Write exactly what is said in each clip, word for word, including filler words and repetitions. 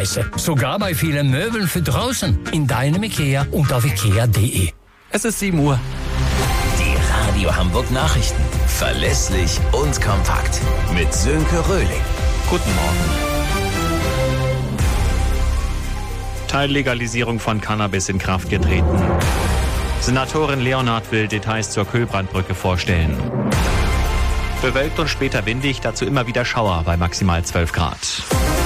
Preise. Sogar bei vielen Möbeln für draußen. In deinem IKEA und auf ikea punkt de. Es ist sieben Uhr. Die Radio Hamburg Nachrichten. Verlässlich und kompakt. Mit Sönke Röhling. Guten Morgen. Teillegalisierung von Cannabis in Kraft getreten. Senatorin Leonhardt will Details zur Kühlbrandbrücke vorstellen. Bewölkt und später windig, dazu immer wieder Schauer bei maximal zwölf Grad.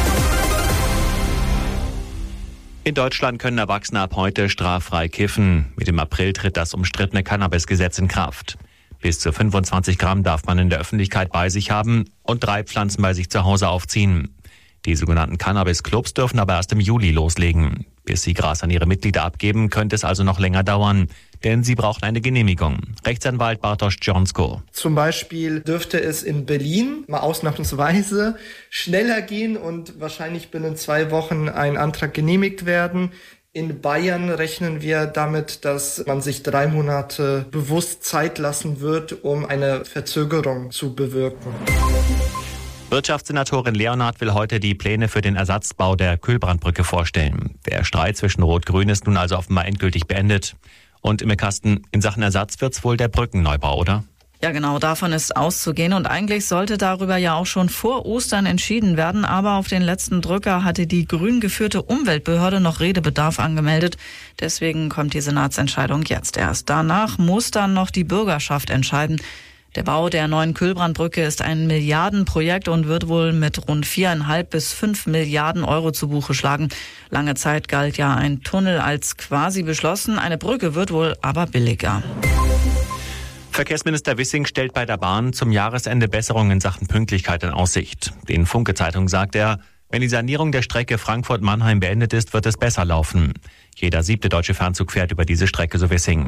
In Deutschland können Erwachsene ab heute straffrei kiffen. Mit dem April tritt das umstrittene Cannabis-Gesetz in Kraft. Bis zu fünfundzwanzig Gramm darf man in der Öffentlichkeit bei sich haben und drei Pflanzen bei sich zu Hause aufziehen. Die sogenannten Cannabis-Clubs dürfen aber erst im Juli loslegen. Bis sie Gras an ihre Mitglieder abgeben, könnte es also noch länger dauern, denn sie brauchen eine Genehmigung. Rechtsanwalt Bartosz Dżonsko. Zum Beispiel dürfte es in Berlin mal ausnahmsweise schneller gehen und wahrscheinlich binnen zwei Wochen ein Antrag genehmigt werden. In Bayern rechnen wir damit, dass man sich drei Monate bewusst Zeit lassen wird, um eine Verzögerung zu bewirken. Wirtschaftssenatorin Leonhardt will heute die Pläne für den Ersatzbau der Kühlbrandbrücke vorstellen. Der Streit zwischen Rot-Grün ist nun also offenbar endgültig beendet. Und im Kasten, in Sachen Ersatz wird's wohl der Brückenneubau, oder? Ja, genau, davon ist auszugehen. Und eigentlich sollte darüber ja auch schon vor Ostern entschieden werden. Aber auf den letzten Drücker hatte die grün geführte Umweltbehörde noch Redebedarf angemeldet. Deswegen kommt die Senatsentscheidung jetzt erst. Danach muss dann noch die Bürgerschaft entscheiden. Der Bau der neuen Kühlbrandbrücke ist ein Milliardenprojekt und wird wohl mit rund viereinhalb bis fünf Milliarden Euro zu Buche schlagen. Lange Zeit galt ja ein Tunnel als quasi beschlossen. Eine Brücke wird wohl aber billiger. Verkehrsminister Wissing stellt bei der Bahn zum Jahresende Besserungen in Sachen Pünktlichkeit in Aussicht. Den Funke-Zeitung sagt er, wenn die Sanierung der Strecke Frankfurt-Mannheim beendet ist, wird es besser laufen. Jeder siebte deutsche Fernzug fährt über diese Strecke, so Wissing.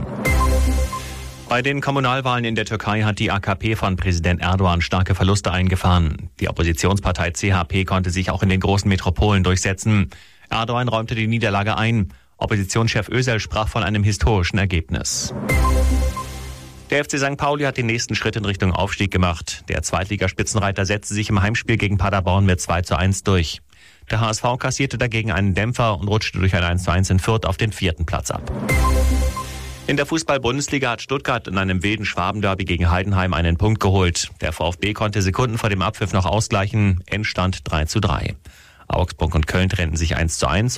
Bei den Kommunalwahlen in der Türkei hat die A K P von Präsident Erdogan starke Verluste eingefahren. Die Oppositionspartei C H P konnte sich auch in den großen Metropolen durchsetzen. Erdogan räumte die Niederlage ein. Oppositionschef Özal sprach von einem historischen Ergebnis. Der F C Sankt Pauli hat den nächsten Schritt in Richtung Aufstieg gemacht. Der Zweitligaspitzenreiter setzte sich im Heimspiel gegen Paderborn mit zwei zu eins durch. Der H S V kassierte dagegen einen Dämpfer und rutschte durch ein eins zu eins in Fürth auf den vierten Platz ab. In der Fußball-Bundesliga hat Stuttgart in einem wilden Schwabenderby gegen Heidenheim einen Punkt geholt. Der VfB konnte Sekunden vor dem Abpfiff noch ausgleichen. Endstand drei zu drei. Augsburg und Köln trennten sich eins zu eins.